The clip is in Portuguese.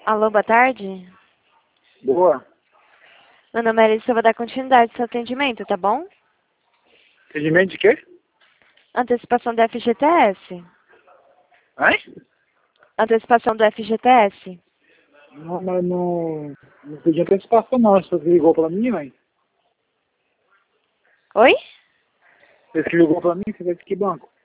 Alô, boa tarde. Boa. Meu nome é Alice, eu vou dar continuidade ao seu atendimento, tá bom? Atendimento de quê? Antecipação do FGTS. Hein? Antecipação do FGTS. Não, mas não pedi antecipação não. Você ligou pra mim, mãe? Oi? Você que ligou pra mim? Você vai de que banco?